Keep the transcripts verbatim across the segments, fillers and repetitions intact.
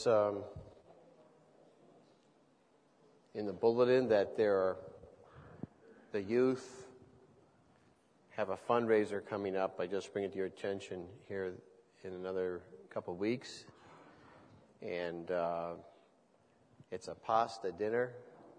notice um, in the bulletin that there are the youth have a fundraiser coming up. I just bring it to your attention here in another couple of weeks. And uh, it's a pasta dinner.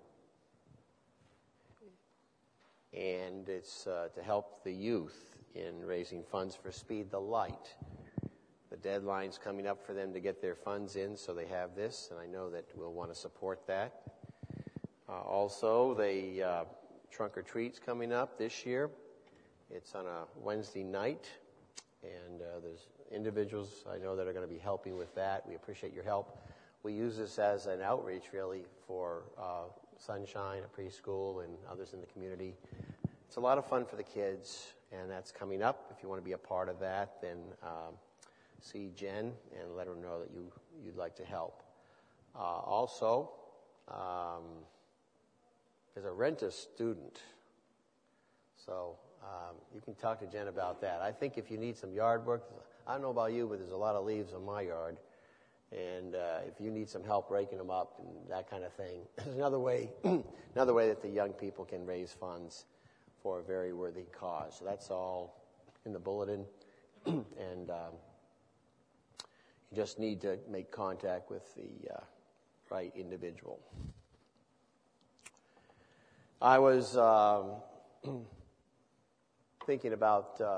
And it's uh, to help the youth in raising funds for Speed the Light. The deadline's coming up for them to get their funds in, so they have this, and I know that we'll want to support that. Uh, also, the uh, Trunk or Treat's coming up this year. It's on a Wednesday night, and uh, there's individuals I know that are going to be helping with that. We appreciate your help. We use this as an outreach, really, for uh, Sunshine at preschool and others in the community. It's a lot of fun for the kids, and that's coming up. If you want to be a part of that, then um, see Jen and let her know that you, you'd like to help. Uh, also, um, there's a rent-a student. So um, you can talk to Jen about that. I think if you need some yard work, I don't know about you, but there's a lot of leaves on my yard. And uh, if you need some help breaking them up and that kind of thing, there's another way, another way that the young people can raise funds for a very worthy cause. So that's all in the bulletin. And um, you just need to make contact with the uh, right individual. I was um, thinking about uh,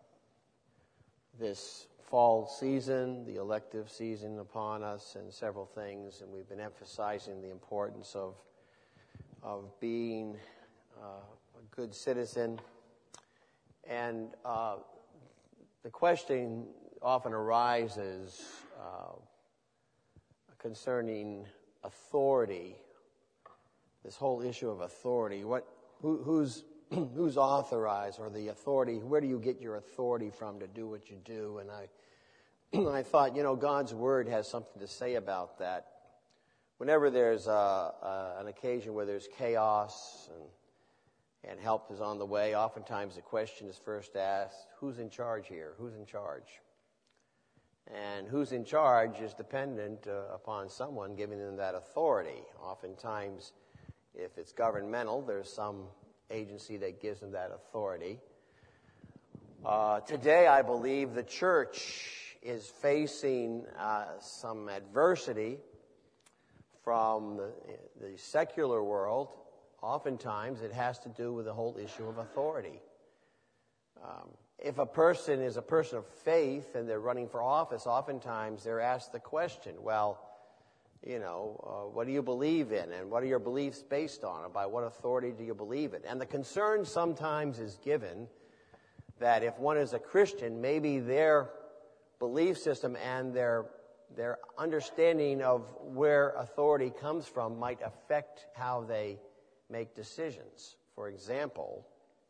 this fall season, the elective season upon us, and several things, and we've been emphasizing the importance of of being uh, a good citizen. And uh, the question often arises uh, concerning authority. This whole issue of authority. What, who, who's who's authorized, or the authority? Where do you get your authority from to do what you do? And I, I thought, you know, God's Word has something to say about that. Whenever there's a, a, an occasion where there's chaos and, and help is on the way, oftentimes the question is first asked, who's in charge here? Who's in charge? And who's in charge is dependent uh, upon someone giving them that authority. Oftentimes, if it's governmental, there's some agency that gives them that authority. Uh, today, I believe the church is facing uh, some adversity from the, the secular world. Oftentimes, it has to do with the whole issue of authority. Um, if a person is a person of faith and they're running for office, oftentimes they're asked the question, well, you know, uh, what do you believe in, and what are your beliefs based on, and by what authority do you believe in? And the concern sometimes is given that if one is a Christian, maybe their belief system and their their understanding of where authority comes from might affect how they make decisions. For example,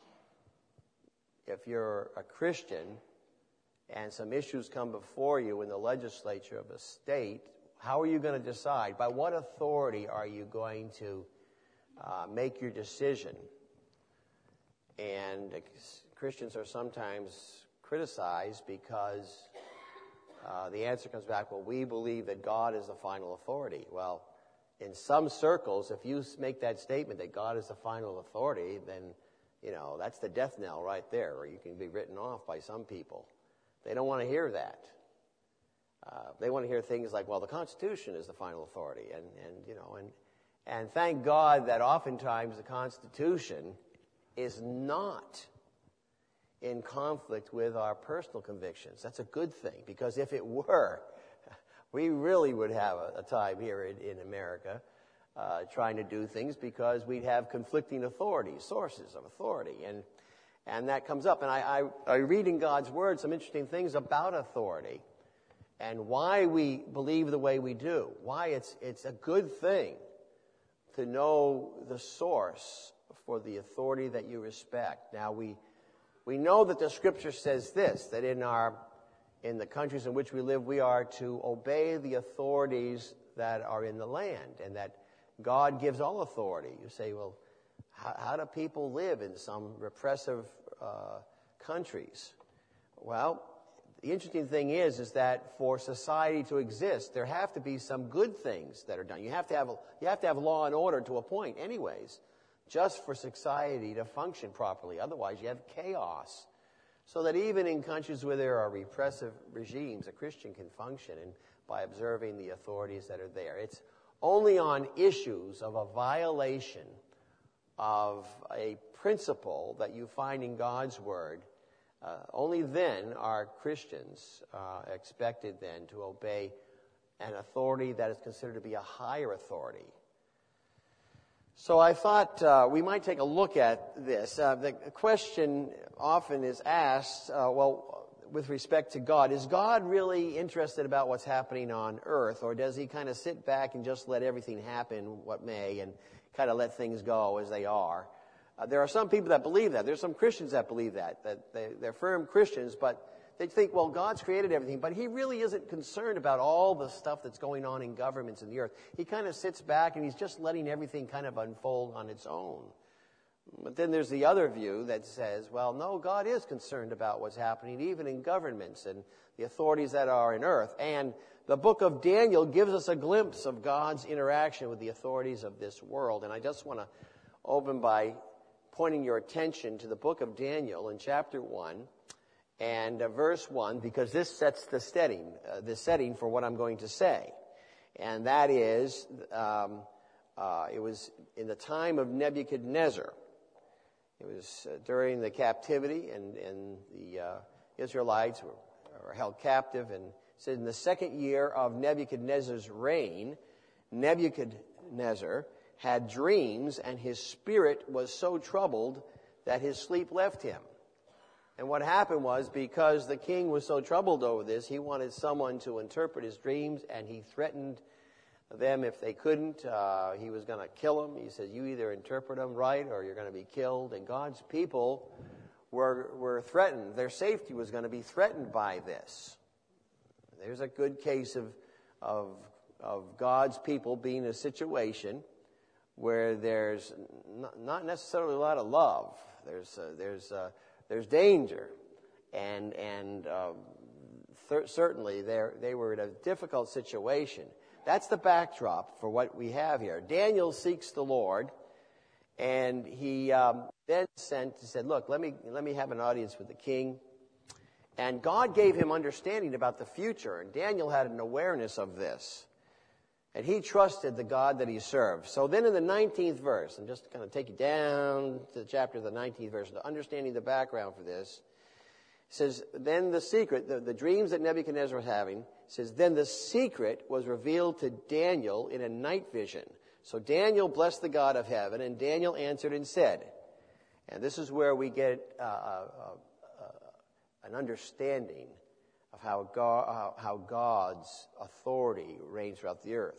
if you're a Christian and some issues come before you in the legislature of a state, how are you going to decide? By what authority are you going to uh, make your decision? And uh, Christians are sometimes criticized because uh, the answer comes back, well, we believe that God is the final authority. Well, in some circles, if you make that statement that God is the final authority, then, you know, that's the death knell right there, or you can be written off by some people. They don't want to hear that. Uh, they want to hear things like, well, the Constitution is the final authority. And, and you know, and, and thank God that oftentimes the Constitution is not in conflict with our personal convictions. That's a good thing, because if it were, we really would have a, a time here in, in America uh, trying to do things, because we'd have conflicting authorities, sources of authority. And and that comes up. And I, I, I read in God's Word some interesting things about authority and why we believe the way we do, why it's it's a good thing to know the source for the authority that you respect. Now, we we know that the Scripture says this, that in our in the countries in which we live, we are to obey the authorities that are in the land, and that God gives all authority. You say, well, how, how do people live in some repressive uh, countries? Well, the interesting thing is, is that for society to exist, there have to be some good things that are done. You have to have, you have to have law and order to a point anyways, just for society to function properly. Otherwise, you have chaos. So that even in countries where there are repressive regimes, a Christian can function and by observing the authorities that are there. It's only on issues of a violation of a principle that you find in God's Word, uh, only then are Christians uh, expected then to obey an authority that is considered to be a higher authority. So I thought uh, we might take a look at this. Uh, the question often is asked, uh, well, with respect to God, is God really interested about what's happening on earth, or does he kind of sit back and just let everything happen what may and kind of let things go as they are? Uh, there are some people that believe that. There's some Christians that believe that, that they, they're firm Christians, but they think, well, God's created everything, but he really isn't concerned about all the stuff that's going on in governments in the earth. He kind of sits back and he's just letting everything kind of unfold on its own. But then there's the other view that says, well, no, God is concerned about what's happening even in governments and the authorities that are in earth. And the book of Daniel gives us a glimpse of God's interaction with the authorities of this world. And I just want to open by pointing your attention to the book of Daniel in chapter one. And uh, verse one, because this sets the setting, uh, the setting for what I'm going to say. And that is, um, uh, it was in the time of Nebuchadnezzar. It was uh, during the captivity, and, and the uh, Israelites were, were held captive. And it said in the second year of Nebuchadnezzar's reign, Nebuchadnezzar had dreams, and his spirit was so troubled that his sleep left him. And what happened was, because the king was so troubled over this, he wanted someone to interpret his dreams, and he threatened them if they couldn't. Uh, he was going to kill them. He said, you either interpret them right or you're going to be killed. And God's people were, were threatened. Their safety was going to be threatened by this. There's a good case of, of, of God's people being in a situation where there's not necessarily a lot of love. There's, uh, there's, uh, There's danger, and and um, th- certainly they were in a difficult situation. That's the backdrop for what we have here. Daniel seeks the Lord, and he um, then sent said, "Look, let me let me have an audience with the king." And God gave him understanding about the future, and Daniel had an awareness of this, and he trusted the God that he served. So then in the nineteenth verse, I'm just going to take you down to the chapter of the nineteenth verse, understanding the background for this. It says, then the secret, the, the dreams that Nebuchadnezzar was having, says, then the secret was revealed to Daniel in a night vision. So Daniel blessed the God of heaven, and Daniel answered and said, and this is where we get uh, uh, uh, an understanding of how, God, how God's authority reigns throughout the earth.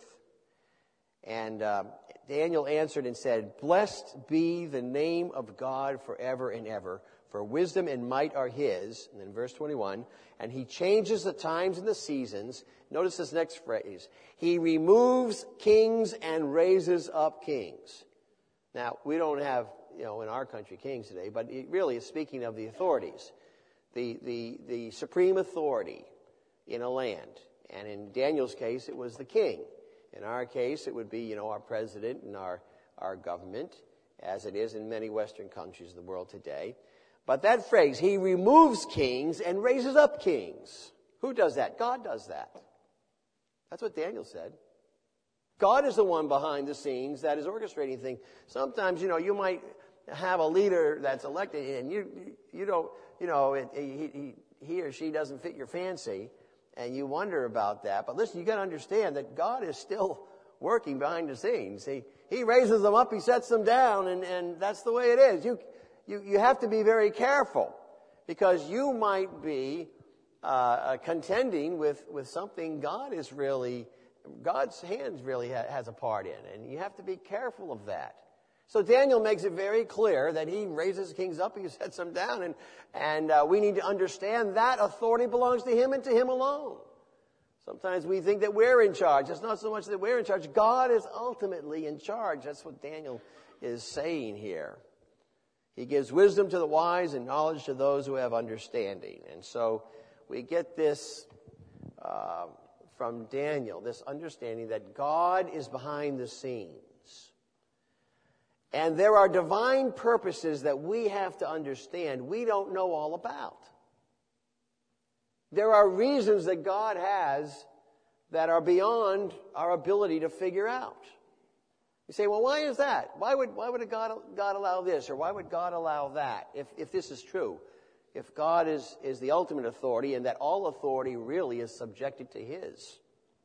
And uh, Daniel answered and said, blessed be the name of God forever and ever, for wisdom and might are his. And then verse twenty-one, and he changes the times and the seasons. Notice this next phrase. He removes kings and raises up kings. Now, we don't have, you know, in our country kings today, but it really is speaking of the authorities. The, the, the supreme authority in a land. And in Daniel's case, it was the king. In our case, it would be, you know, our president and our, our government, as it is in many Western countries of the world today. But that phrase, he removes kings and raises up kings. Who does that? God does that. That's what Daniel said. God is the one behind the scenes that is orchestrating things. Sometimes, you know, you might have a leader that's elected and you, you don't, you know, it, he, he, he or she doesn't fit your fancy, and you wonder about that. But listen, you got to understand that God is still working behind the scenes. He he raises them up, he sets them down, and, and that's the way it is. You you you have to be very careful, because you might be uh, contending with with something God is really God's hands really ha- has a part in, and you have to be careful of that. So Daniel makes it very clear that he raises kings up, he sets them down, and, and uh, we need to understand that authority belongs to him and to him alone. Sometimes we think that we're in charge. It's not so much that we're in charge. God is ultimately in charge. That's what Daniel is saying here. He gives wisdom to the wise and knowledge to those who have understanding. And so we get this uh, from Daniel, this understanding that God is behind the scenes. And there are divine purposes that we have to understand we don't know all about. There are reasons that God has that are beyond our ability to figure out. You say, well, why is that? Why would, why would God, God allow this, or why would God allow that, if, if this is true? If God is, is the ultimate authority, and that all authority really is subjected to His.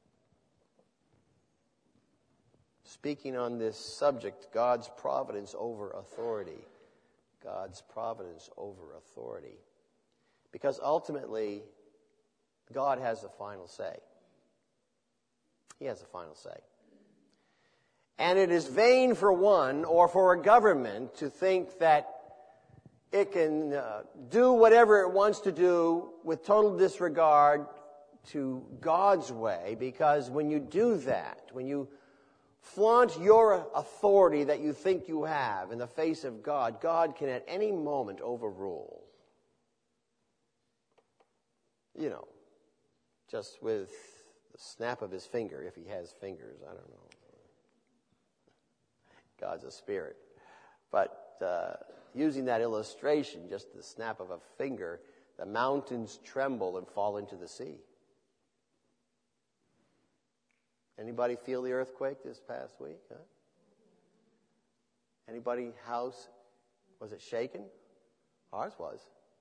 Speaking on this subject, God's providence over authority. God's providence over authority. Because ultimately, God has the final say. He has the final say. And it is vain for one or for a government to think that it can uh, do whatever it wants to do with total disregard to God's way, because when you do that, when you flaunt your authority that you think you have in the face of God, God can at any moment overrule. You know, just with the snap of His finger, if He has fingers, I don't know. God's a spirit. But uh, using that illustration, just the snap of a finger, the mountains tremble and fall into the sea. Anybody feel the earthquake this past week? Huh? Anybody house, was it shaken? Ours was.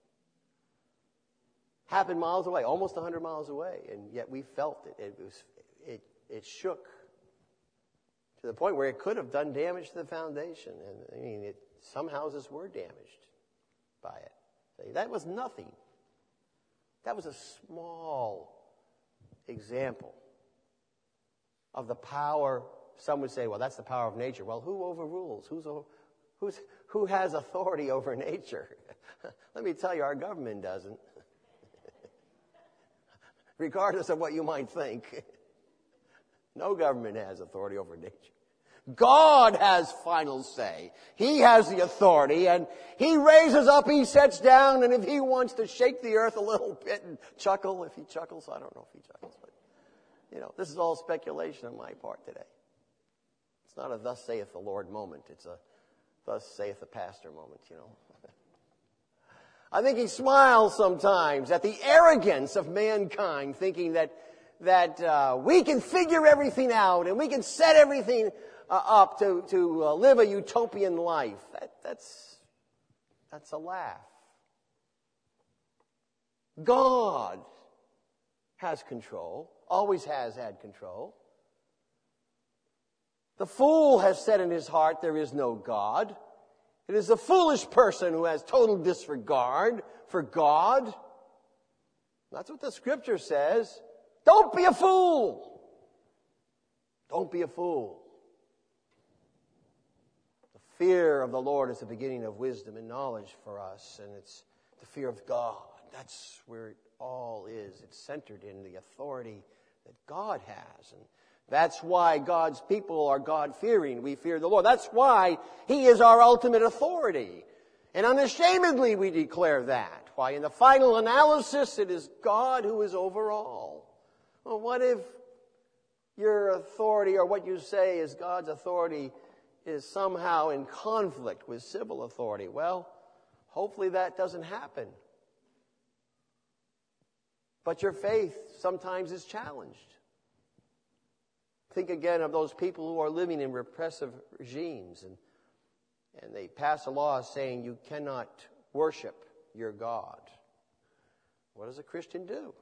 Happened miles away, almost one hundred miles away, and yet we felt it. It was, it, it shook to the point where it could have done damage to the foundation. And I mean, it, some houses were damaged by it. That was nothing. That was a small example of the power. Some would say, well, that's the power of nature. Well, who overrules? Who's, who's, who has authority over nature? Let me tell you, our government doesn't. Regardless of what you might think. No government has authority over nature. God has final say. He has the authority, and He raises up, He sets down, and if He wants to shake the earth a little bit and chuckle, if He chuckles, I don't know if He chuckles, but, you know, this is all speculation on my part today. It's not a thus saith the Lord moment. It's a thus saith the pastor moment, you know. I think He smiles sometimes at the arrogance of mankind, thinking that that uh, we can figure everything out and we can set everything uh, up to, to uh, live a utopian life. That, that's, that's a laugh. God has control, always has had control. The fool has said in his heart, there is no God. It is the foolish person who has total disregard for God. That's what the Scripture says. Don't be a fool. Don't be a fool. The fear of the Lord is the beginning of wisdom and knowledge for us, and it's the fear of God. That's where it all is. It's centered in the authority that God has. And that's why God's people are God-fearing. We fear the Lord. That's why He is our ultimate authority. And unashamedly we declare that. Why, in the final analysis, it is God who is over all. Well, what if your authority, or what you say is God's authority, is somehow in conflict with civil authority? Well, hopefully that doesn't happen. But your faith sometimes is challenged. Think again of those people who are living in repressive regimes, and, and they pass a law saying you cannot worship your God. What does a Christian do?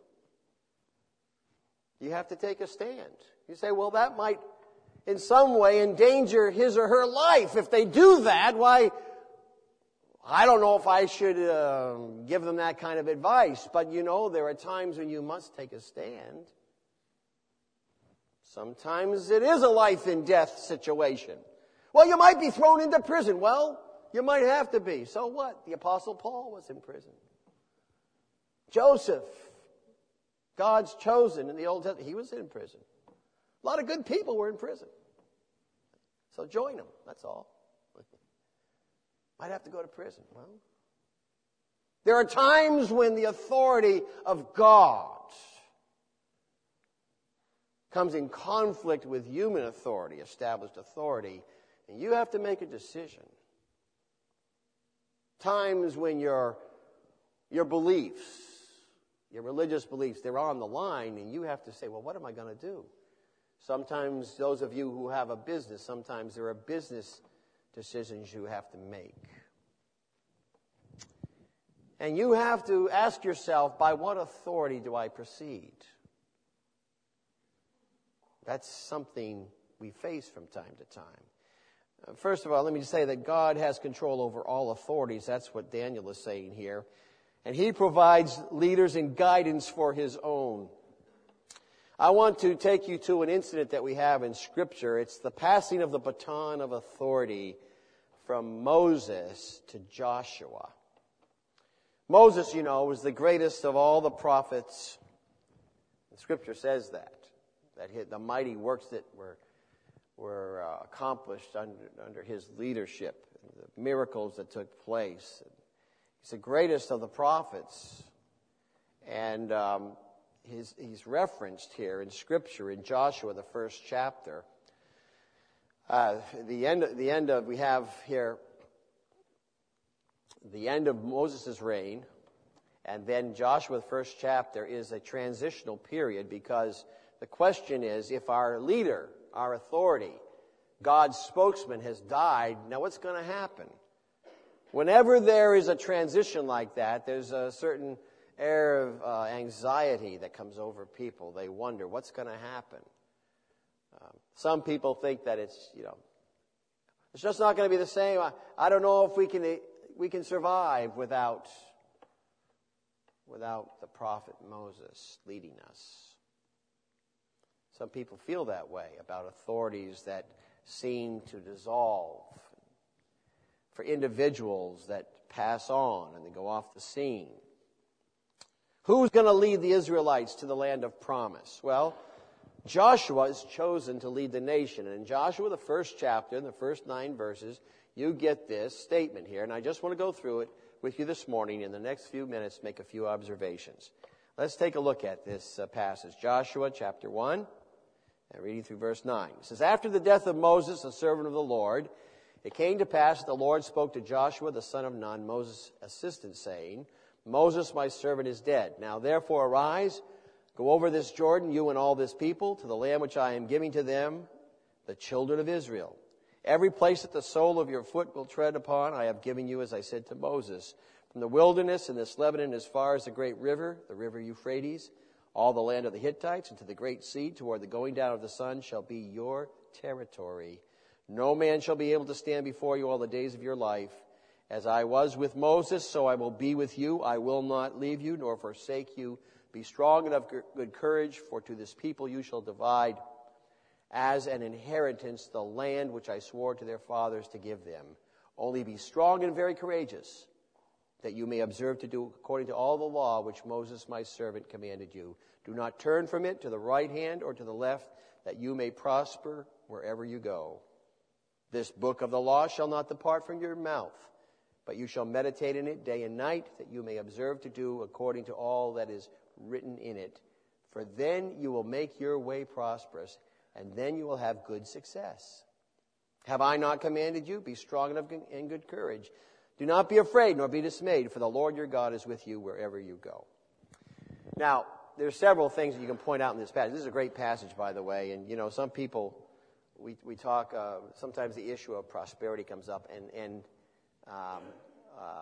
You have to take a stand. You say, well, that might in some way endanger his or her life. If they do that, why, I don't know if I should uh, give them that kind of advice. But, you know, there are times when you must take a stand. Sometimes it is a life and death situation. Well, you might be thrown into prison. Well, you might have to be. So what? The Apostle Paul was in prison. Joseph, God's chosen in the Old Testament, he was in prison. A lot of good people were in prison. So join them, that's all. Might have to go to prison. Well, There are times when the authority of God comes in conflict with human authority, established authority, and you have to make a decision. Times when your, your beliefs, your religious beliefs, they're on the line, and you have to say, well, what am I going to do? Sometimes those of you who have a business, sometimes there are business decisions you have to make. And you have to ask yourself, by what authority do I proceed? That's something we face from time to time. Uh, first of all, let me just say that God has control over all authorities. That's what Daniel is saying here. And he provides leaders and guidance for his own. I want to take you to an incident that we have in Scripture. It's the passing of the baton of authority from Moses to Joshua. Moses, you know, was the greatest of all the prophets. The Scripture says that, that the mighty works that were, were uh, accomplished under, under his leadership, the miracles that took place. He's the greatest of the prophets. And um, he's, he's referenced here in Scripture in Joshua, the first chapter. Uh, the end, the end of, we have here the end of Moses' reign, and then Joshua, the first chapter, is a transitional period, because the question is, if our leader, our authority, God's spokesman has died, now what's going to happen? Whenever there is a transition like that, there's a certain air of uh, anxiety that comes over people. They wonder, what's going to happen? Um, some people think that it's, you know, it's just not going to be the same. I, I don't know if we can we can survive without without the prophet Moses leading us. Some people feel that way about authorities that seem to dissolve, for individuals that pass on and they go off the scene. Who's going to lead the Israelites to the land of promise? Well, Joshua is chosen to lead the nation. And in Joshua, the first chapter, in the first nine verses, you get this statement here. And I just want to go through it with you this morning. In the next few minutes, make a few observations. Let's take a look at this uh, passage. Joshua chapter one, and reading through verse nine. It says, after the death of Moses, the servant of the Lord, it came to pass that the Lord spoke to Joshua, the son of Nun, Moses' assistant, saying, Moses, my servant, is dead. Now therefore arise, go over this Jordan, you and all this people, to the land which I am giving to them, the children of Israel. Every place that the sole of your foot will tread upon, I have given you, as I said to Moses. From the wilderness and this Lebanon as far as the great river, the river Euphrates, all the land of the Hittites, and to the great sea, toward the going down of the sun, shall be your territory. No man shall be able to stand before you all the days of your life. As I was with Moses, so I will be with you. I will not leave you nor forsake you. Be strong and of good courage, for to this people you shall divide as an inheritance the land which I swore to their fathers to give them. Only be strong and very courageous, that you may observe to do according to all the law which Moses my servant commanded you. Do not turn from it to the right hand or to the left, that you may prosper wherever you go. This book of the law shall not depart from your mouth, but you shall meditate in it day and night, that you may observe to do according to all that is written in it. For then you will make your way prosperous, and then you will have good success. Have I not commanded you? Be strong and of in good courage. Do not be afraid nor be dismayed, for the Lord your God is with you wherever you go. Now, there's several things that you can point out in this passage. This is a great passage, by the way, and you know, some people, we we talk, uh, sometimes the issue of prosperity comes up, and, and um, um,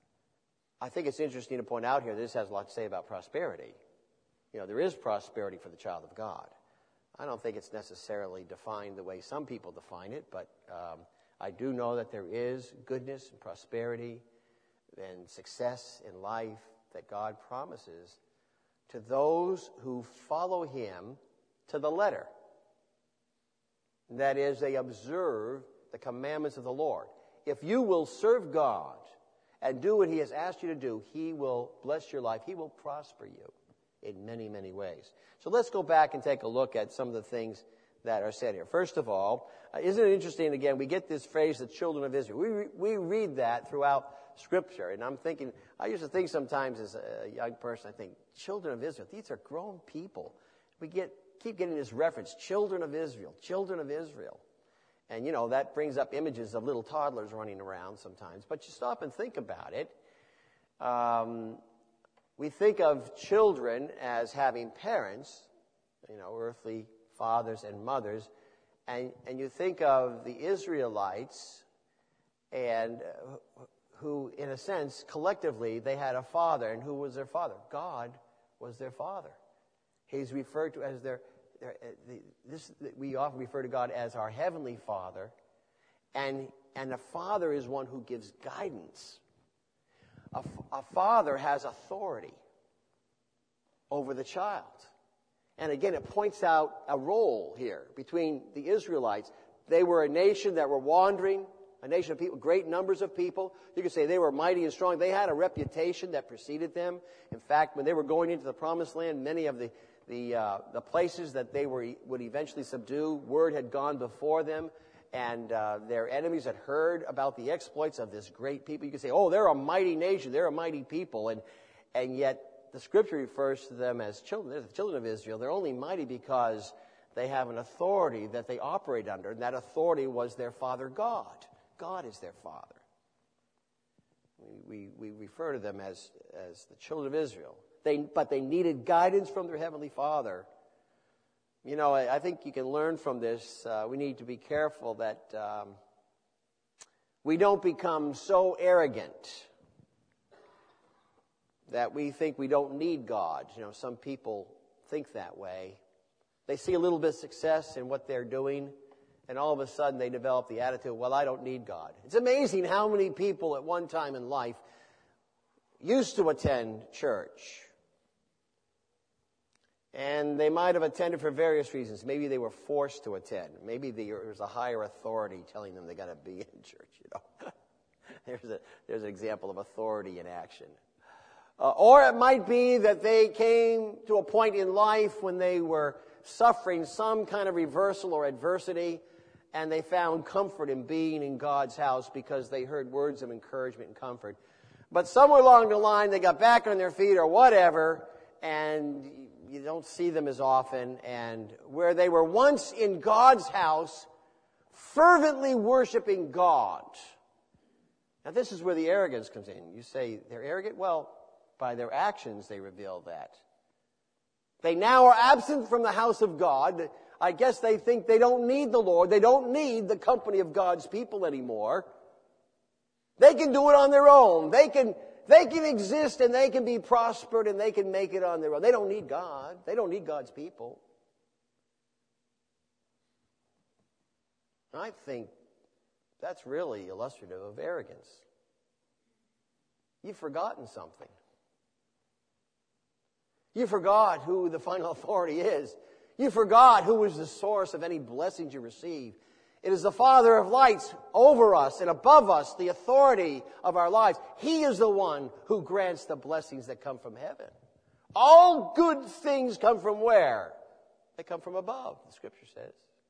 I think it's interesting to point out here, this has a lot to say about prosperity. You know, there is prosperity for the child of God. I don't think it's necessarily defined the way some people define it, but um, I do know that there is goodness and prosperity and success in life that God promises to those who follow him to the letter. That is, they observe the commandments of the Lord. If you will serve God and do what he has asked you to do, he will bless your life. He will prosper you in many, many ways. So let's go back and take a look at some of the things that are said here. First of all, uh, isn't it interesting, again, we get this phrase, the children of Israel. We, re- we read that throughout Scripture, and I'm thinking, I used to think sometimes as a young person, I think, children of Israel, these are grown people. We get keep getting this reference, children of Israel, children of Israel. And, you know, that brings up images of little toddlers running around sometimes. But you stop and think about it. Um, we think of children as having parents, you know, earthly fathers and mothers. And, and you think of the Israelites and uh, who, in a sense, collectively, they had a father. And who was their father? God was their father. He's referred to as their, their the, this, we often refer to God as our heavenly Father, and and a father is one who gives guidance. A, a father has authority over the child, and again, it points out a role here between the Israelites. They were a nation that were wandering, a nation of people, great numbers of people. You could say they were mighty and strong. They had a reputation that preceded them. In fact, when they were going into the Promised Land, many of the The uh, the places that they were would eventually subdue, word had gone before them, and uh, their enemies had heard about the exploits of this great people. You could say, oh, they're a mighty nation, they're a mighty people, and and yet the Scripture refers to them as children. They're the children of Israel. They're only mighty because they have an authority that they operate under, and that authority was their Father God. God is their Father. We we, we refer to them as as the children of Israel. They, but they needed guidance from their Heavenly Father. You know, I, I think you can learn from this. Uh, we need to be careful that um, we don't become so arrogant that we think we don't need God. You know, some people think that way. They see a little bit of success in what they're doing, and all of a sudden they develop the attitude, well, I don't need God. It's amazing how many people at one time in life used to attend church. And they might have attended for various reasons. Maybe they were forced to attend. Maybe there was a higher authority telling them they got to be in church. You know, there's a there's an example of authority in action. Uh, or it might be that they came to a point in life when they were suffering some kind of reversal or adversity, and they found comfort in being in God's house because they heard words of encouragement and comfort. But somewhere along the line, they got back on their feet or whatever, and you don't see them as often, and where they were once in God's house, fervently worshiping God. Now this is where the arrogance comes in. You say they're arrogant? Well, by their actions they reveal that. They now are absent from the house of God. I guess they think they don't need the Lord. They don't need the company of God's people anymore. They can do it on their own. They can They can exist and they can be prospered and they can make it on their own. They don't need God. They don't need God's people. I think that's really illustrative of arrogance. You've forgotten something. You forgot who the final authority is. You forgot who is the source of any blessings you receive. It is the Father of lights over us and above us, the authority of our lives. He is the one who grants the blessings that come from heaven. All good things come from where? They come from above, the Scripture says.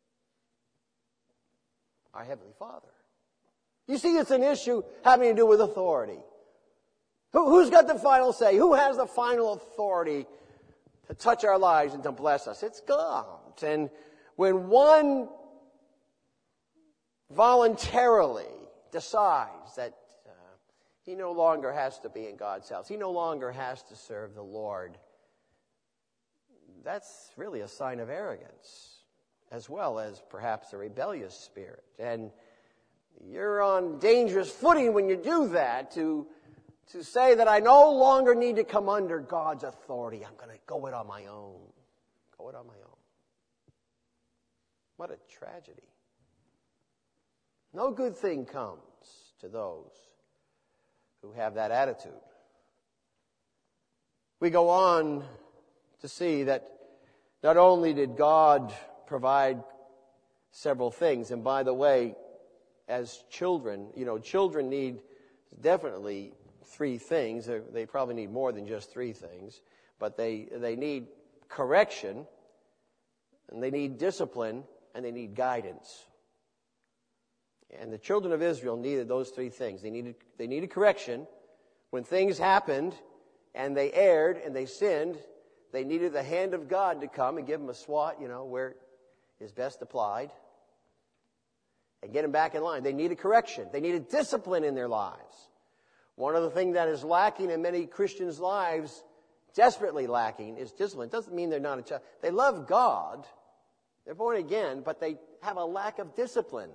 Our Heavenly Father. You see, it's an issue having to do with authority. Who, who's got the final say? Who has the final authority to touch our lives and to bless us? It's God. And when one voluntarily decides that uh, he no longer has to be in God's house, he no longer has to serve the Lord, that's really a sign of arrogance, as well as perhaps a rebellious spirit. And you're on dangerous footing when you do that, to to say that I no longer need to come under God's authority. I'm going to go it on my own. Go it on my own. What a tragedy. No good thing comes to those who have that attitude. We go on to see that not only did God provide several things, and by the way, as children, you know, children need definitely three things. They probably need more than just three things, but they they need correction, and they need discipline, and they need guidance. And the children of Israel needed those three things. They needed, they needed correction. When things happened and they erred and they sinned, they needed the hand of God to come and give them a swat, you know, where it is best applied, and get them back in line. They needed correction. They needed discipline in their lives. One of the things that is lacking in many Christians' lives, desperately lacking, is discipline. It doesn't mean they're not a child. They love God. They're born again, but they have a lack of discipline.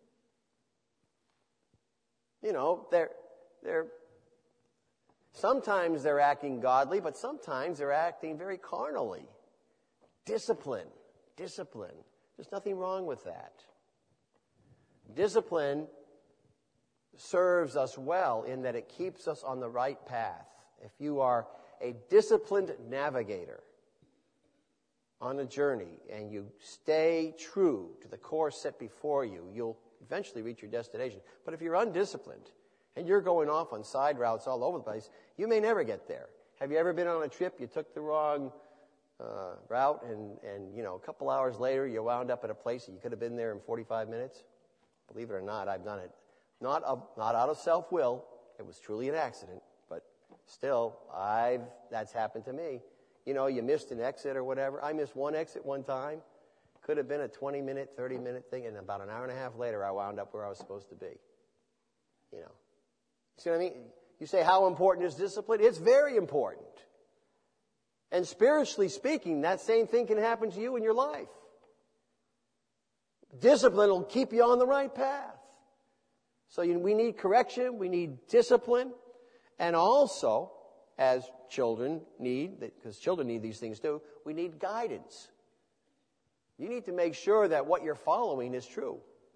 You know, they're, they're, sometimes they're acting godly, but sometimes they're acting very carnally. Discipline. Discipline. There's nothing wrong with that. Discipline serves us well in that it keeps us on the right path. If you are a disciplined navigator on a journey and you stay true to the course set before you, you'll eventually reach your destination. But if you're undisciplined and you're going off on side routes all over the place, you may never get there. Have you ever been on a trip, you took the wrong uh, route, and, and, you know, a couple hours later you wound up at a place that you could have been there in forty-five minutes? Believe it or not, I've done it. Not, of, not out of self-will. It was truly an accident. But still, I've that's happened to me. You know, you missed an exit or whatever. I missed one exit one time. Could have been a twenty-minute, thirty-minute thing, and about an hour and a half later, I wound up where I was supposed to be. You know. See what I mean? You say, how important is discipline? It's very important. And spiritually speaking, that same thing can happen to you in your life. Discipline will keep you on the right path. So you, we need correction, we need discipline, and also, as children need, because children need these things too, we need guidance. You need to make sure that what you're following is true.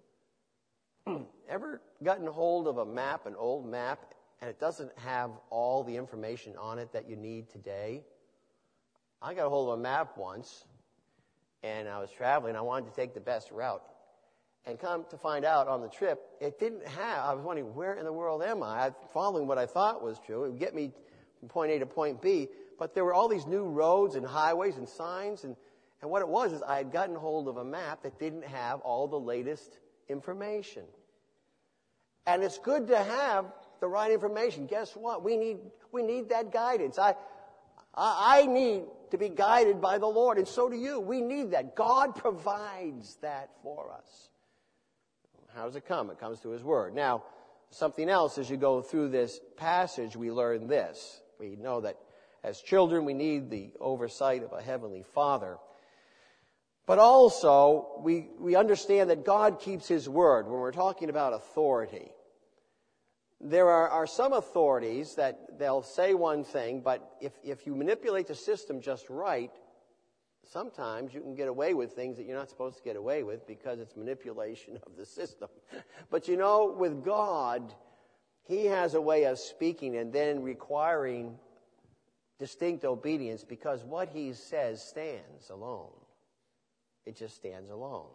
Ever gotten hold of a map, an old map, and it doesn't have all the information on it that you need today? I got a hold of a map once, and I was traveling. I wanted to take the best route. And come to find out on the trip, it didn't have, I was wondering, where in the world am I? I'm following what I thought was true. It would get me from point A to point B. But there were all these new roads and highways and signs. And, and what it was is I had gotten hold of a map that didn't have all the latest information. And it's good to have the right information. Guess what? We need, we need that guidance. I, I, I need to be guided by the Lord, and so do you. We need that. God provides that for us. How does it come? It comes through His Word. Now, something else as you go through this passage, we learn this. We know that as children, we need the oversight of a Heavenly Father. But also, we, we understand that God keeps His Word when we're talking about authority. There are, are some authorities that they'll say one thing, but if, if you manipulate the system just right, sometimes you can get away with things that you're not supposed to get away with because it's manipulation of the system. But you know, with God, He has a way of speaking and then requiring distinct obedience because what He says stands alone. It just stands alone.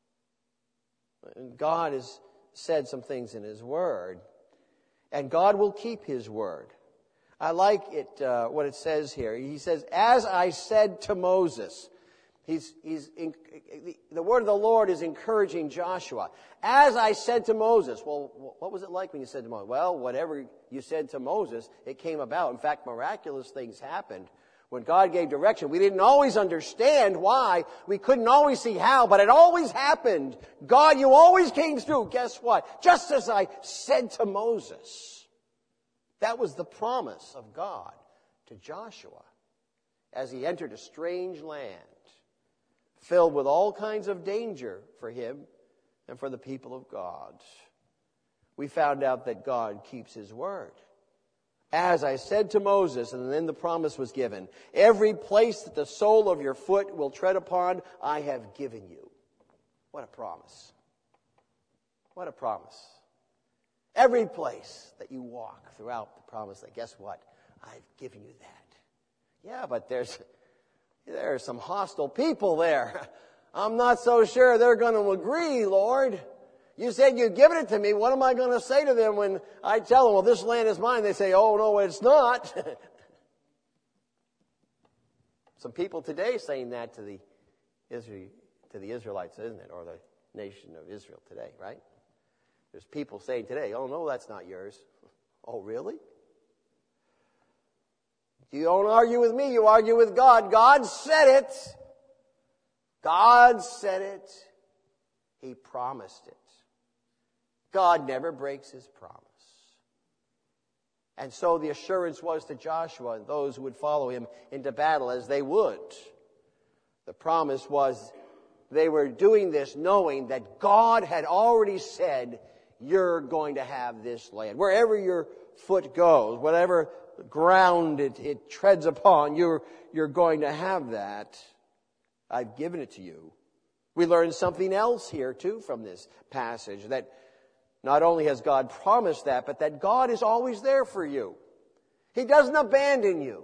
God has said some things in His Word, and God will keep His Word. I like it, uh, what it says here. He says, as I said to Moses. He's, he's in, the, the word of the Lord is encouraging Joshua. As I said to Moses. Well, what was it like when you said to Moses? Well, whatever you said to Moses, it came about. In fact, miraculous things happened. When God gave direction, we didn't always understand why. We couldn't always see how, but it always happened. God, you always came through. Guess what? Just as I said to Moses. That was the promise of God to Joshua as he entered a strange land filled with all kinds of danger for him and for the people of God. We found out that God keeps His Word. As I said to Moses, and then the promise was given, every place that the sole of your foot will tread upon, I have given you. What a promise. What a promise. Every place that you walk throughout the promised land, guess what? I've given you that. Yeah, but there's there are some hostile people there. I'm not so sure they're going to agree, Lord. You said you'd given it to me. What am I going to say to them when I tell them, well, this land is mine? They say, oh, no, it's not. Some people today saying that to the Israel, to the Israelites, isn't it? Or the nation of Israel today, right? There's people saying today, oh, no, that's not yours. Oh, really? You don't argue with me, you argue with God. God said it. God said it. He promised it. God never breaks his promise. And so the assurance was to Joshua and those who would follow him into battle, as they would. The promise was they were doing this knowing that God had already said, you're going to have this land. Wherever your foot goes, whatever ground it, it treads upon, you're, you're going to have that. I've given it to you. We learn something else here, too, from this passage, that not only has God promised that, but that God is always there for you. He doesn't abandon you.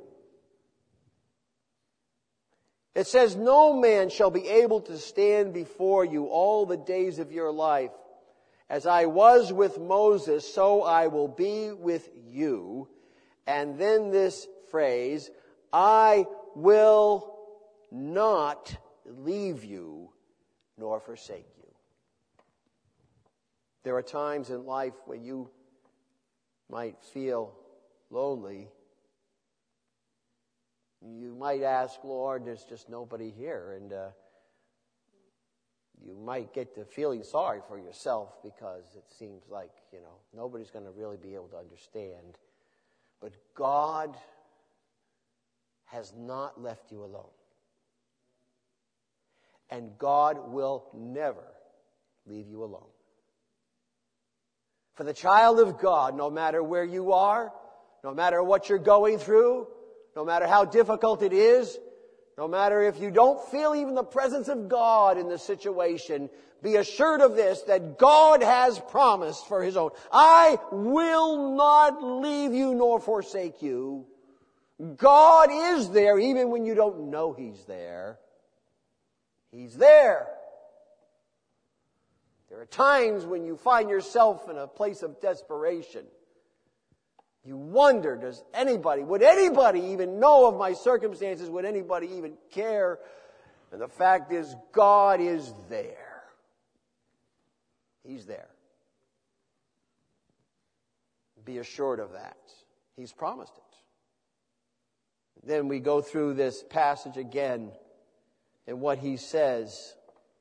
It says, no man shall be able to stand before you all the days of your life. As I was with Moses, so I will be with you. And then this phrase, I will not leave you nor forsake you. There are times in life when you might feel lonely. You might ask, Lord, there's just nobody here. And uh, you might get to feeling sorry for yourself because it seems like, you know, nobody's going to really be able to understand. But God has not left you alone. And God will never leave you alone. For the child of God, no matter where you are, no matter what you're going through, no matter how difficult it is, no matter if you don't feel even the presence of God in the situation, be assured of this, that God has promised for his own. I will not leave you nor forsake you. God is there even when you don't know he's there. He's there. There are times when you find yourself in a place of desperation. You wonder, does anybody, would anybody even know of my circumstances? Would anybody even care? And the fact is, God is there. He's there. Be assured of that. He's promised it. Then we go through this passage again, and what he says.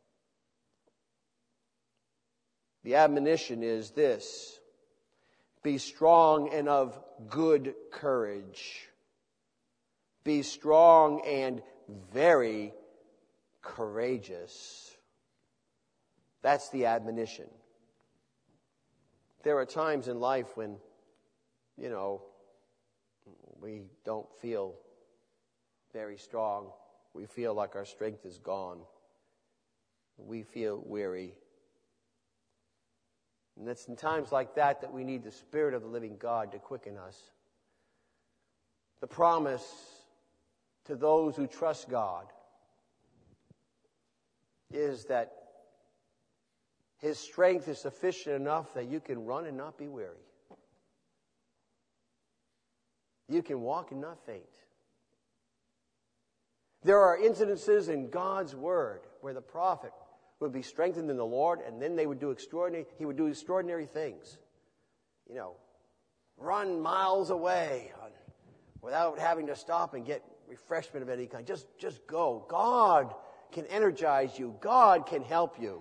The admonition is this: be strong and of good courage. Be strong and very courageous. That's the admonition. There are times in life when, you know, we don't feel very strong. We feel like our strength is gone. We feel weary. And it's in times like that that we need the Spirit of the living God to quicken us. The promise to those who trust God is that his strength is sufficient enough that you can run and not be weary. You can walk and not faint. There are incidences in God's Word where the prophet would be strengthened in the Lord, and then they would do extraordinary, he would do extraordinary things. You know, run miles away on, without having to stop and get refreshment of any kind. Just, just go. God can energize you. God can help you.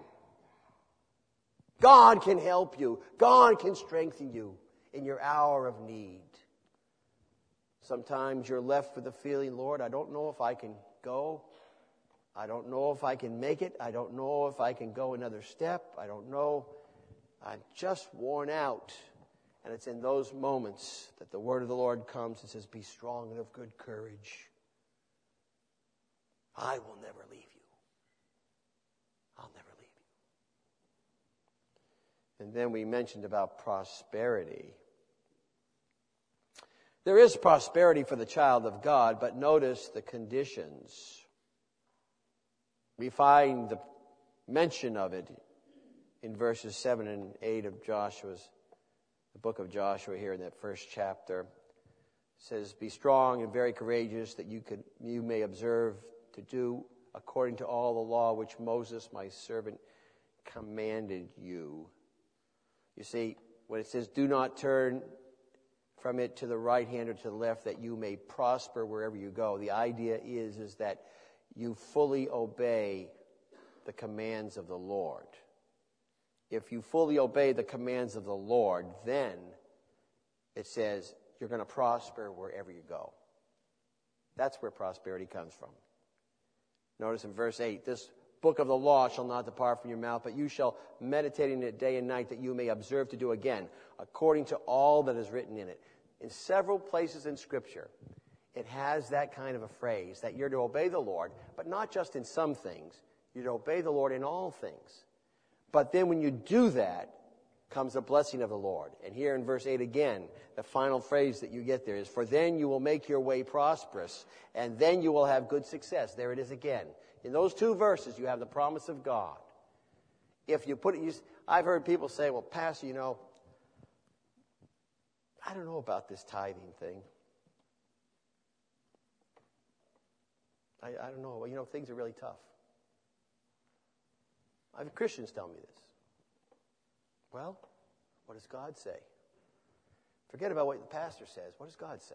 God can help you. God can strengthen you in your hour of need. Sometimes you're left with the feeling, Lord, I don't know if I can go. I don't know if I can make it. I don't know if I can go another step. I don't know. I'm just worn out. And it's in those moments that the word of the Lord comes and says, be strong and of good courage. I will never leave you. I'll never leave you. And then we mentioned about prosperity. There is prosperity for the child of God, but notice the conditions. We find the mention of it in verses seven and eight of Joshua's, the book of Joshua here in that first chapter. It says, be strong and very courageous that you could, you may observe to do according to all the law which Moses, my servant, commanded you. You see, when it says, do not turn from it to the right hand or to the left, that you may prosper wherever you go, the idea is, is that you fully obey the commands of the Lord. If you fully obey the commands of the Lord, then it says you're going to prosper wherever you go. That's where prosperity comes from. Notice in verse eight, this book of the law shall not depart from your mouth, but you shall meditate in it day and night, that you may observe to do again, according to all that is written in it. In several places in Scripture, it has that kind of a phrase, that you're to obey the Lord, but not just in some things. You're to obey the Lord in all things. But then when you do that, comes the blessing of the Lord. And here in verse eight again, the final phrase that you get there is, for then you will make your way prosperous, and then you will have good success. There it is again. In those two verses, you have the promise of God. If you put it, you, I've heard people say, well, Pastor, you know, I don't know about this tithing thing. I, I don't know. You know, things are really tough. I've Christians tell me this. Well, what does God say? Forget about what the pastor says. What does God say?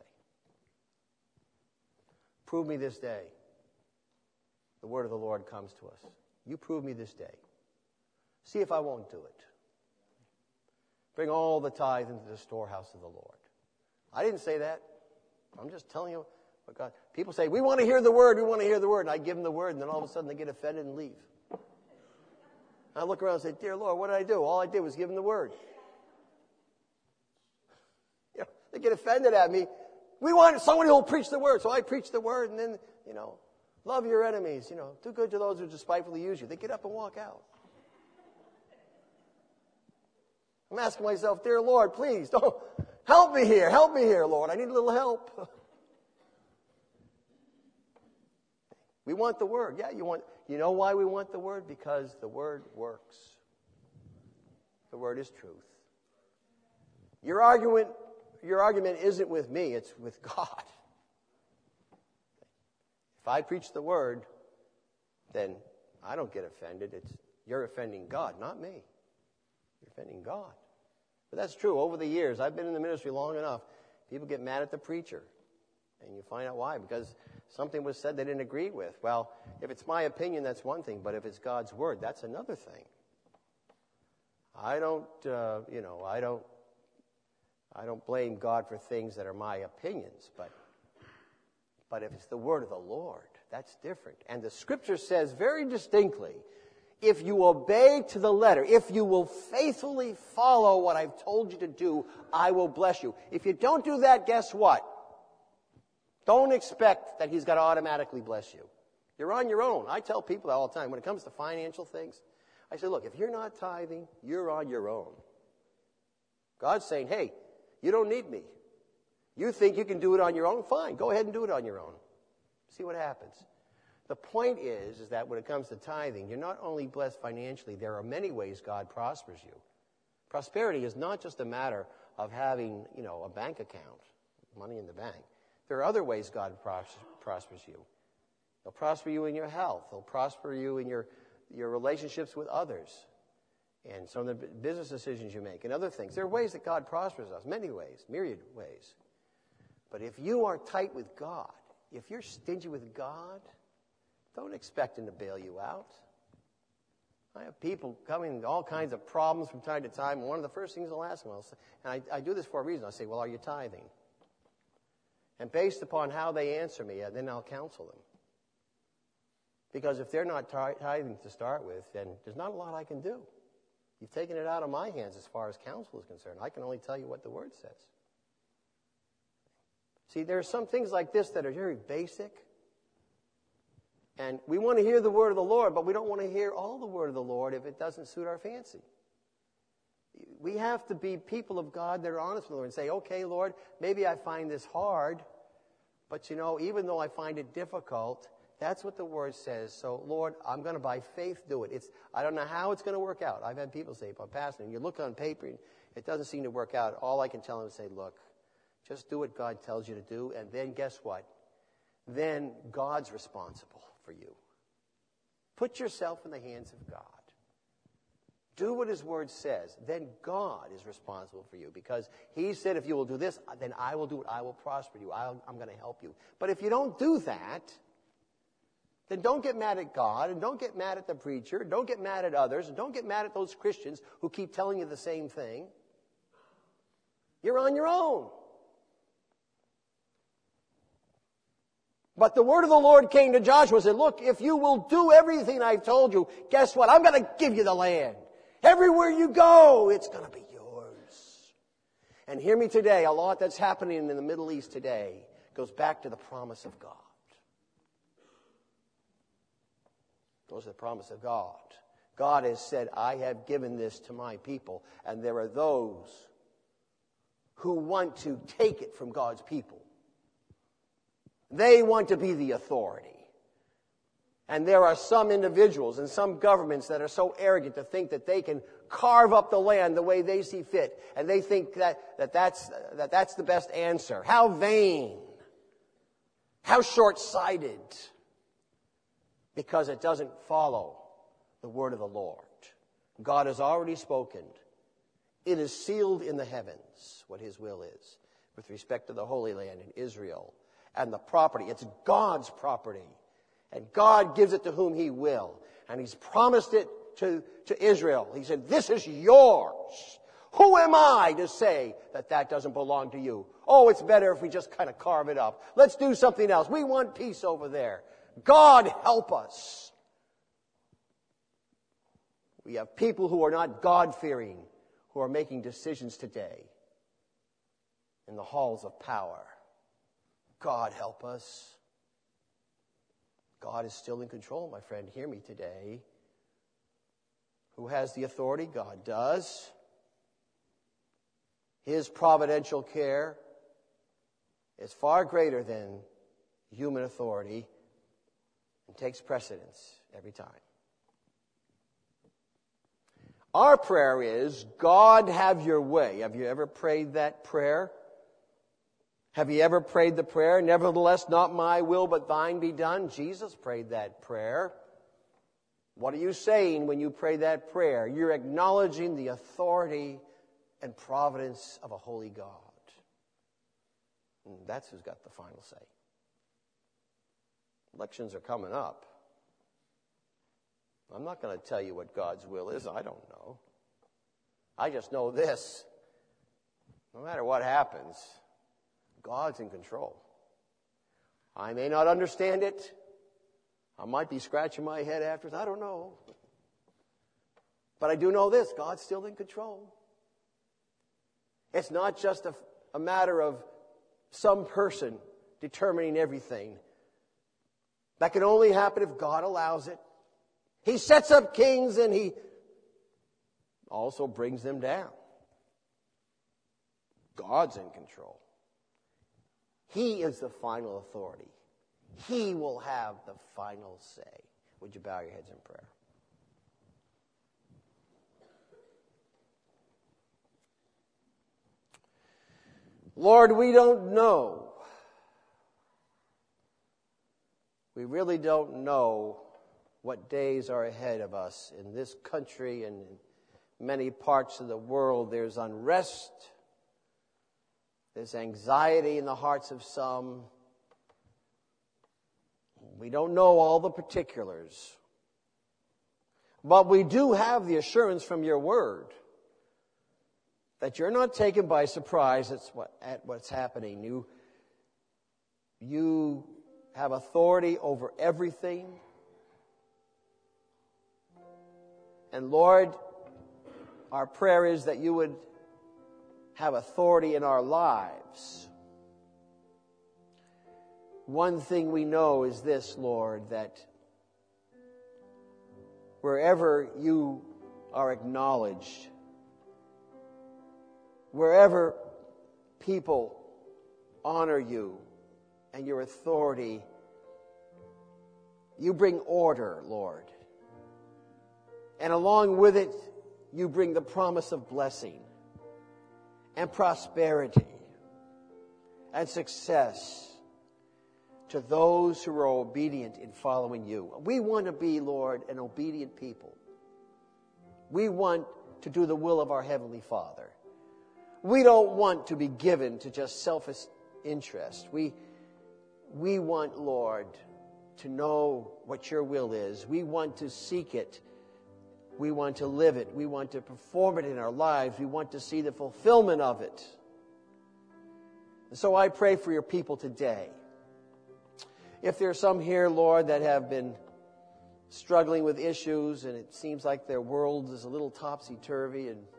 Prove me this day. The word of the Lord comes to us. You prove me this day. See if I won't do it. Bring all the tithe into the storehouse of the Lord. I didn't say that. I'm just telling you what God... People say, we want to hear the word, we want to hear the word. And I give them the word, and then all of a sudden they get offended and leave. I look around and say, dear Lord, what did I do? All I did was give them the word. You know, they get offended at me. We want someone who will preach the word. So I preach the word, and then, you know, love your enemies. You know, do good to those who despitefully use you. They get up and walk out. I'm asking myself, dear Lord, please, don't help me here. Help me here, Lord. I need a little help. We want the word. Yeah, you want. You know why we want the word? Because the word works. The word is truth. Your argument, your argument isn't with me, it's with God. If I preach the word, then I don't get offended. It's you're offending God, not me. You're offending God. But that's true. Over the years, I've been in the ministry long enough, people get mad at the preacher. And you find out why. Because something was said they didn't agree with. Well, if it's my opinion, that's one thing. But if it's God's word, that's another thing. I don't, uh, you know, I don't, I don't blame God for things that are my opinions. But, but if it's the word of the Lord, that's different. And the Scripture says very distinctly, if you obey to the letter, if you will faithfully follow what I've told you to do, I will bless you. If you don't do that, guess what? Don't expect that he's got to automatically bless you. You're on your own. I tell people that all the time. When it comes to financial things, I say, look, if you're not tithing, you're on your own. God's saying, hey, you don't need me. You think you can do it on your own? Fine, go ahead and do it on your own. See what happens. The point is, is that when it comes to tithing, you're not only blessed financially, there are many ways God prospers you. Prosperity is not just a matter of having, you know, a bank account, money in the bank. There are other ways God pros- prospers you. He'll prosper you in your health. He'll prosper you in your, your relationships with others. And some of the business decisions you make and other things. There are ways that God prospers us, many ways, myriad ways. But if you are tight with God, if you're stingy with God, don't expect him to bail you out. I have people coming with all kinds of problems from time to time. And one of the first things I'll ask them, I'll say, and I, I do this for a reason. I'll say, well, are you tithing? And based upon how they answer me, then I'll counsel them. Because if they're not tithing to start with, then there's not a lot I can do. You've taken it out of my hands as far as counsel is concerned. I can only tell you what the Word says. See, there are some things like this that are very basic. And we want to hear the Word of the Lord, but we don't want to hear all the Word of the Lord if it doesn't suit our fancy. We have to be people of God that are honest with the Lord and say, okay, Lord, maybe I find this hard, but you know, even though I find it difficult, that's what the Word says. So, Lord, I'm going to by faith do it. It's I don't know how it's going to work out. I've had people say, well, Pastor, and you look on paper and it doesn't seem to work out. All I can tell them is say, look, just do what God tells you to do, and then guess what? Then God's responsible for you. Put yourself in the hands of God. Do what His Word says. Then God is responsible for you, because He said, if you will do this, then I will do it. I will prosper you. I'll, I'm going to help you. But if you don't do that, then don't get mad at God, and don't get mad at the preacher, and don't get mad at others, and don't get mad at those Christians who keep telling you the same thing. You're on your own. But the word of the Lord came to Joshua and said, look, if you will do everything I've told you, guess what? I'm going to give you the land. Everywhere you go, it's going to be yours. And hear me today, a lot that's happening in the Middle East today goes back to the promise of God. Goes to the promise of God. God has said, I have given this to my people, and there are those who want to take it from God's people. They want to be the authority. And there are some individuals and some governments that are so arrogant to think that they can carve up the land the way they see fit. And they think that, that, that's, that that's the best answer. How vain. How short-sighted. Because it doesn't follow the word of the Lord. God has already spoken. It is sealed in the heavens what His will is with respect to the Holy Land in Israel and the property. It's God's property. And God gives it to whom He will. And He's promised it to, to Israel. He said, this is yours. Who am I to say that that doesn't belong to you? Oh, it's better if we just kind of carve it up. Let's do something else. We want peace over there. God help us. We have people who are not God-fearing who are making decisions today in the halls of power. God help us. God is still in control, my friend. Hear me today. Who has the authority? God does. His providential care is far greater than human authority and takes precedence every time. Our prayer is, God, have your way. Have you ever prayed that prayer? Have you ever prayed the prayer, nevertheless, not my will, but thine be done? Jesus prayed that prayer. What are you saying when you pray that prayer? You're acknowledging the authority and providence of a holy God. And that's who's got the final say. Elections are coming up. I'm not going to tell you what God's will is. I don't know. I just know this. No matter what happens, God's in control. I may not understand it. I might be scratching my head after. I don't know. But I do know this. God's still in control. It's not just a, a matter of some person determining everything. That can only happen if God allows it. He sets up kings and He also brings them down. God's in control. He is the final authority. He will have the final say. Would you bow your heads in prayer? Lord, we don't know. We really don't know what days are ahead of us in this country and in many parts of the world. There's unrest. There's anxiety in the hearts of some. We don't know all the particulars. But we do have the assurance from your word that you're not taken by surprise at, what, at what's happening. You, you have authority over everything. And Lord, our prayer is that you would have authority in our lives. One thing we know is this, Lord, that wherever you are acknowledged, wherever people honor you and your authority, you bring order, Lord. And along with it, you bring the promise of blessing and prosperity and success. to those who are obedient in following you. We want to be, Lord, an obedient people. We want to do the will of our Heavenly Father. We don't want to be given to just selfish interest. We, we want, Lord, to know what your will is. We want to seek it. We want to live it. We want to perform it in our lives. We want to see the fulfillment of it. And so I pray for your people today. If there are some here, Lord, that have been struggling with issues and it seems like their world is a little topsy-turvy, and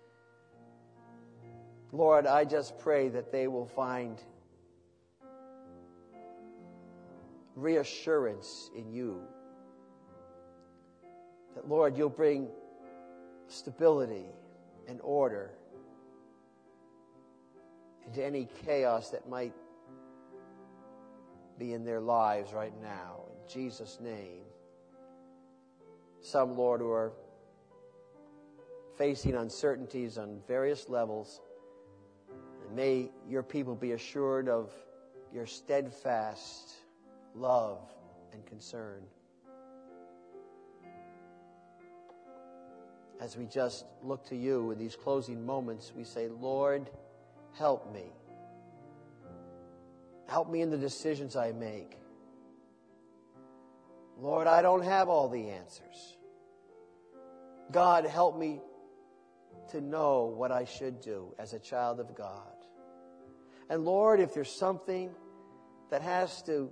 Lord, I just pray that they will find reassurance in you. That, Lord, you'll bring stability and order into any chaos that might be in their lives right now. In Jesus' name. Some, Lord, who are facing uncertainties on various levels, and may your people be assured of your steadfast love and concern. As we just look to you in these closing moments, we say, Lord, help me. Help me in the decisions I make. Lord, I don't have all the answers. God, help me to know what I should do as a child of God. And Lord, if there's something that has to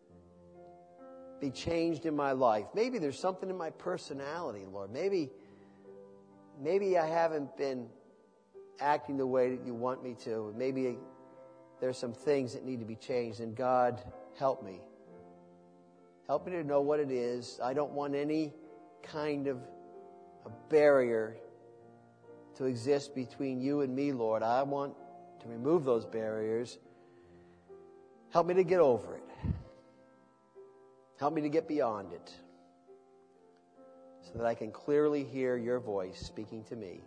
be changed in my life, maybe there's something in my personality, Lord. Maybe, maybe I haven't been acting the way that you want me to. Maybe there's some things that need to be changed, and God, help me. Help me to know what it is. I don't want any kind of a barrier to exist between you and me, Lord. I want to remove those barriers. Help me to get over it. Help me to get beyond it, so that I can clearly hear your voice speaking to me.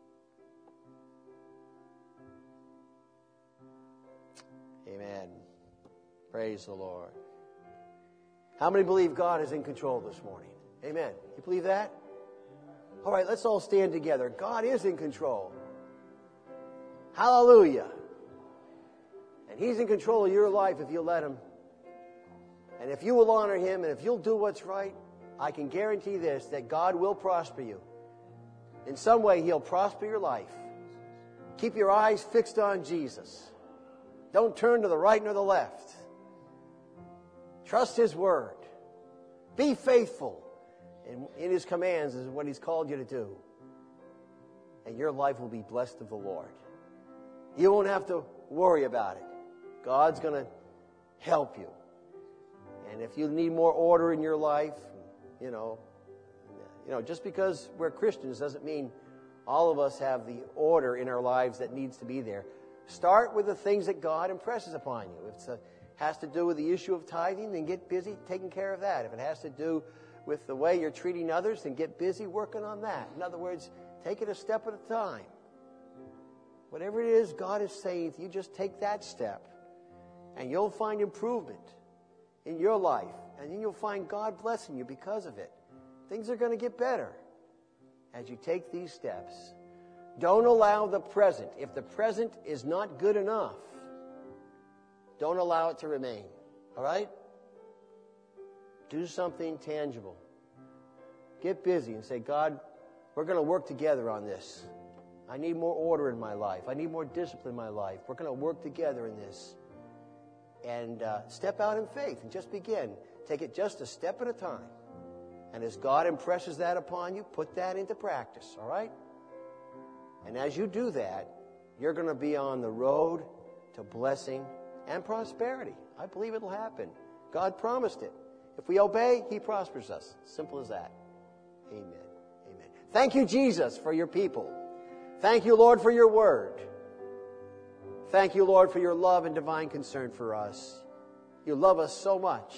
Amen. Praise the Lord. How many believe God is in control this morning? Amen. You believe that? All right, let's all stand together. God is in control. Hallelujah. And He's in control of your life if you'll let Him. And if you will honor Him and if you'll do what's right, I can guarantee this, that God will prosper you. In some way, He'll prosper your life. Keep your eyes fixed on Jesus. Don't turn to the right nor the left. Trust His Word. Be faithful in, in His commands is what He's called you to do. And your life will be blessed of the Lord. You won't have to worry about it. God's going to help you. And if you need more order in your life, you know, you know, just because we're Christians doesn't mean all of us have the order in our lives that needs to be there. Start with the things that God impresses upon you. If it has to do with the issue of tithing, then get busy taking care of that. If it has to do with the way you're treating others, then get busy working on that. In other words, take it a step at a time. Whatever it is God is saying, you just take that step, and you'll find improvement in your life. And then you'll find God blessing you because of it. Things are going to get better as you take these steps. Don't allow the present. If the present is not good enough, don't allow it to remain. All right? Do something tangible. Get busy and say, God, we're going to work together on this. I need more order in my life. I need more discipline in my life. We're going to work together in this. And uh, step out in faith and just begin. Take it just a step at a time. And as God impresses that upon you, put that into practice. All right? And as you do that, you're going to be on the road to blessing and prosperity. I believe it'll happen. God promised it. If we obey, He prospers us. Simple as that. Amen. Amen. Thank you, Jesus, for your people. Thank you, Lord, for your word. Thank you, Lord, for your love and divine concern for us. You love us so much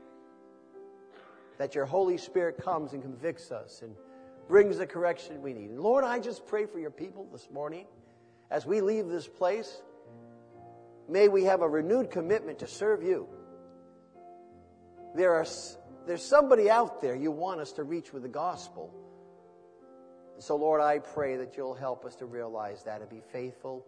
that your Holy Spirit comes and convicts us and brings the correction we need. And Lord, I just pray for your people this morning. As we leave this place, may we have a renewed commitment to serve you. there are, there's somebody out there you want us to reach with the gospel. So, Lord, I pray that you'll help us to realize that and be faithful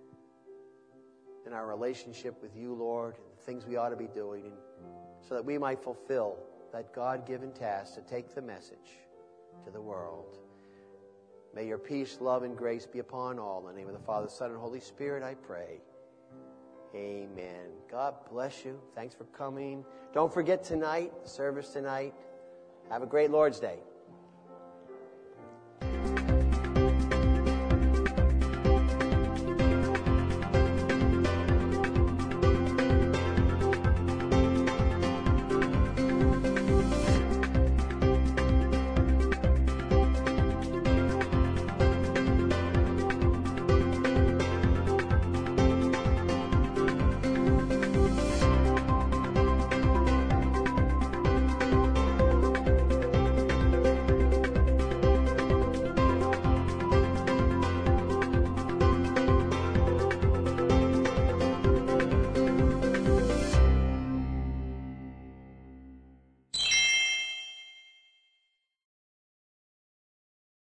in our relationship with you, Lord, and the things we ought to be doing, and so that we might fulfill that God-given task to take the message to the world. May your peace, love, and grace be upon all. In the name of the Father, Son, and Holy Spirit, I pray. Amen. God bless you. Thanks for coming. Don't forget tonight, the service tonight. Have a great Lord's Day.